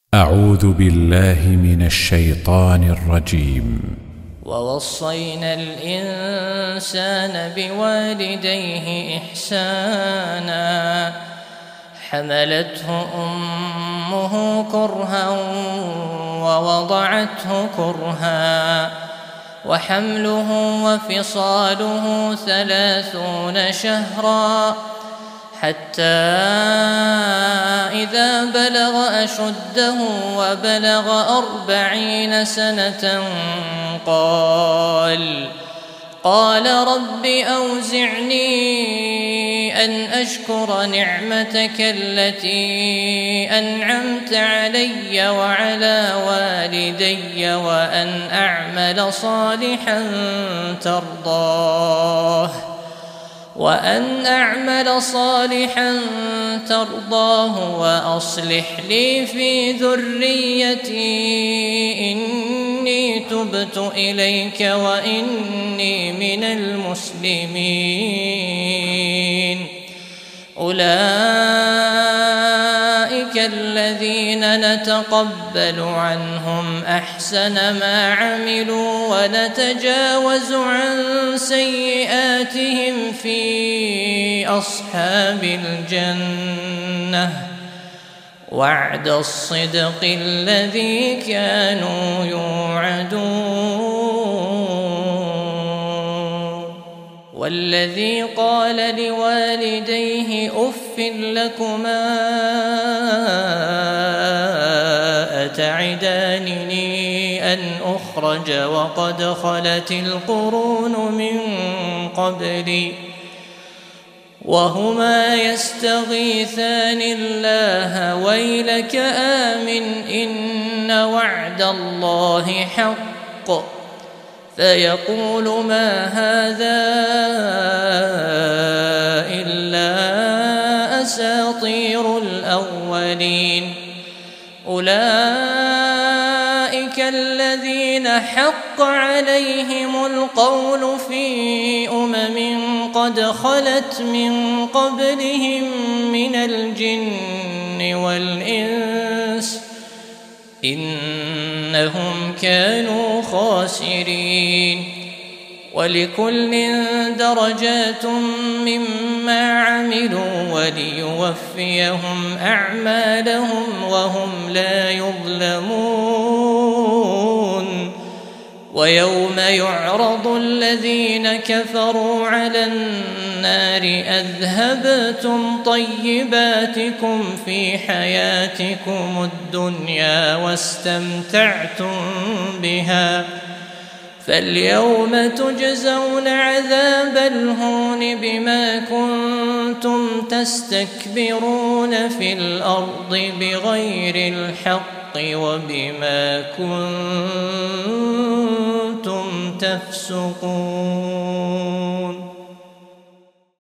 أعوذ بالله من الشيطان الرجيم. ووصينا الإنسان بوالديه إحسانا حملته أمه كرها ووضعته كرها وحمله وفصاله 30 شهرا حتى إذا بلغ أشده وبلغ 40 سنة قال رب أوزعني أن أشكر نعمتك التي أنعمت علي وعلى والدي وأن أعمل صالحا ترضاه وأصلح لي في ذريتي إني تبت إليك وإني من المسلمين. أولئك الذين نتقبل عنهم أحسن ما عملوا ونتجاوز عن سيئاتهم في أصحاب الجنة وعد الصدق الذي كانوا يوعدون. والذي قال لوالديه أف لكما أتعدانني أن أخرج وقد خلت القرون من قبلي وهما يستغيثان الله ويلك آمن إن وعد الله حق فيقول ما هذا إلا أساطير الأولين. أولئك الذين حق عليهم القول في قد خلت من قبلهم من الجن والإنس إنهم كانوا خاسرين. ولكل درجات مما عملوا وليوفيهم أعمالهم وهم لا يظلمون. ويوم يعرض الذين كفروا على النار أذهبتم طيباتكم في حياتكم الدنيا واستمتعتم بها فاليوم تجزون عذاب الهون بما كنتم تستكبرون في الأرض بغير الحق وبما كنتم تفسقون.